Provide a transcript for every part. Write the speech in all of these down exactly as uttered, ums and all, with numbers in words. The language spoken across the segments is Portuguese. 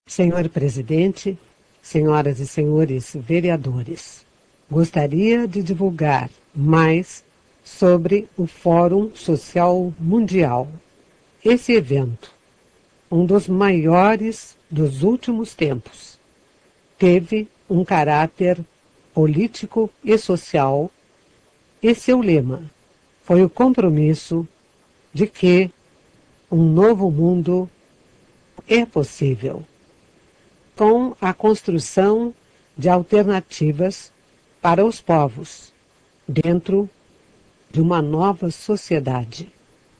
Senhor Presidente, senhoras e senhores vereadores, gostaria de divulgar mais sobre o Fórum Social Mundial. Esse evento, um dos maiores dos últimos tempos, teve um caráter político e social, e seu lema foi o compromisso de que um novo mundo é possível, com a construção de alternativas para os povos, dentro de uma nova sociedade.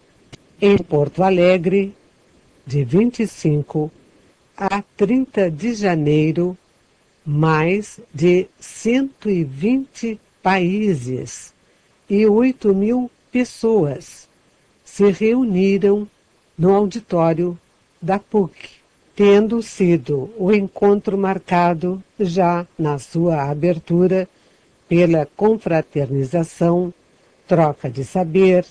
Em Porto Alegre, de vinte e cinco a trinta de janeiro, mais de cento e vinte países e oito mil pessoas se reuniram no auditório da P U C, tendo sido o encontro marcado já na sua abertura pela confraternização, troca de saber,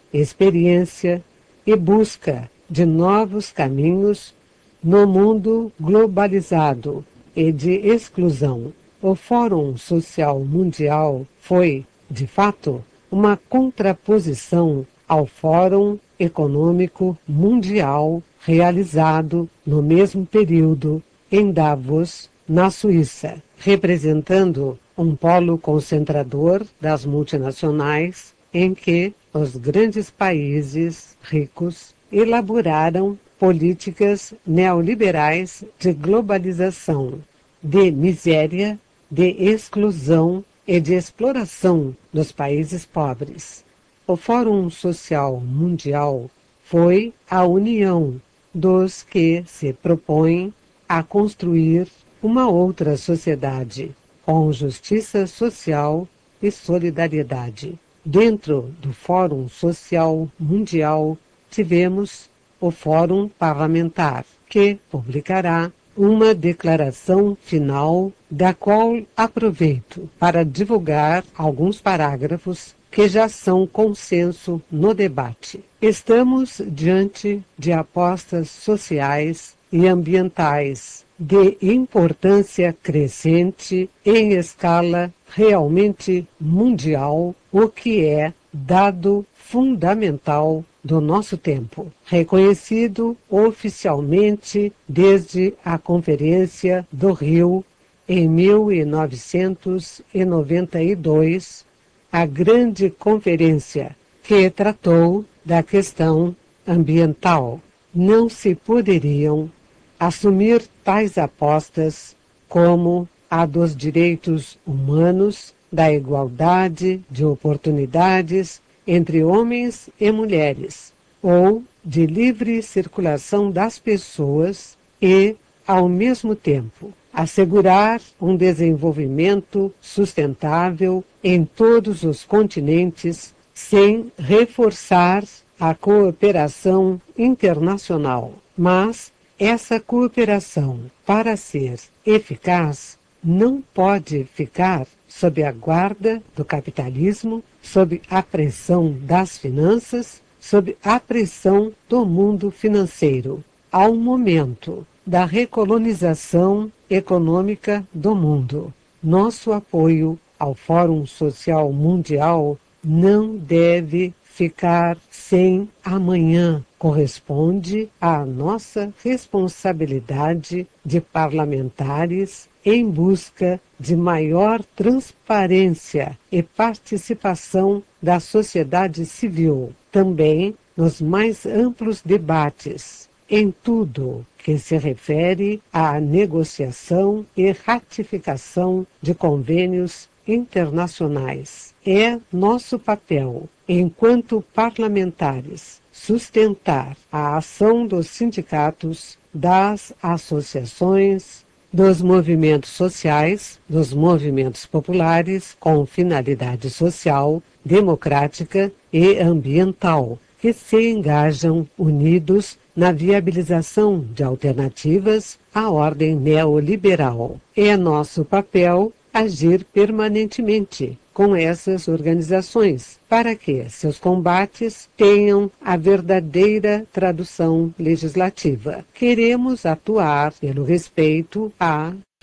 experiência e busca de novos caminhos no mundo globalizado e de exclusão. O Fórum Social Mundial foi, de fato, uma contraposição ao Fórum Econômico Mundial realizado no mesmo período em Davos, na Suíça, representando um polo concentrador das multinacionais em que os grandes países ricos elaboraram políticas neoliberais de globalização, de miséria, de exclusão e de exploração dos países pobres. O Fórum Social Mundial foi a união dos que se propõem a construir uma outra sociedade, com justiça social e solidariedade. Dentro do Fórum Social Mundial, tivemos o Fórum Parlamentar, que publicará uma declaração final, da qual aproveito para divulgar alguns parágrafos que já são consenso no debate. Estamos diante de apostas sociais e ambientais de importância crescente em escala realmente mundial, o que é dado fundamental do nosso tempo, reconhecido oficialmente desde a Conferência do Rio em mil novecentos e noventa e dois, a grande conferência que tratou da questão ambiental. Não se poderiam assumir tais apostas como a dos direitos humanos, da igualdade de oportunidades entre homens e mulheres, ou de livre circulação das pessoas e, ao mesmo tempo, assegurar um desenvolvimento sustentável em todos os continentes, sem reforçar a cooperação internacional. Mas essa cooperação, para ser eficaz, não pode ficar sob a guarda do capitalismo, sob a pressão das finanças, sob a pressão do mundo financeiro. Ao momento da recolonização econômica do mundo, nosso apoio ao Fórum Social Mundial não deve ficar sem amanhã. Corresponde à nossa responsabilidade de parlamentares em busca de maior transparência e participação da sociedade civil, também nos mais amplos debates, em tudo que se refere à negociação e ratificação de convênios internacionais. É nosso papel, enquanto parlamentares, sustentar a ação dos sindicatos, das associações, dos movimentos sociais, dos movimentos populares com finalidade social, democrática e ambiental, que se engajam unidos na viabilização de alternativas à ordem neoliberal. É nosso papel agir permanentemente com essas organizações, para que seus combates tenham a verdadeira tradução legislativa. Queremos atuar pelo respeito à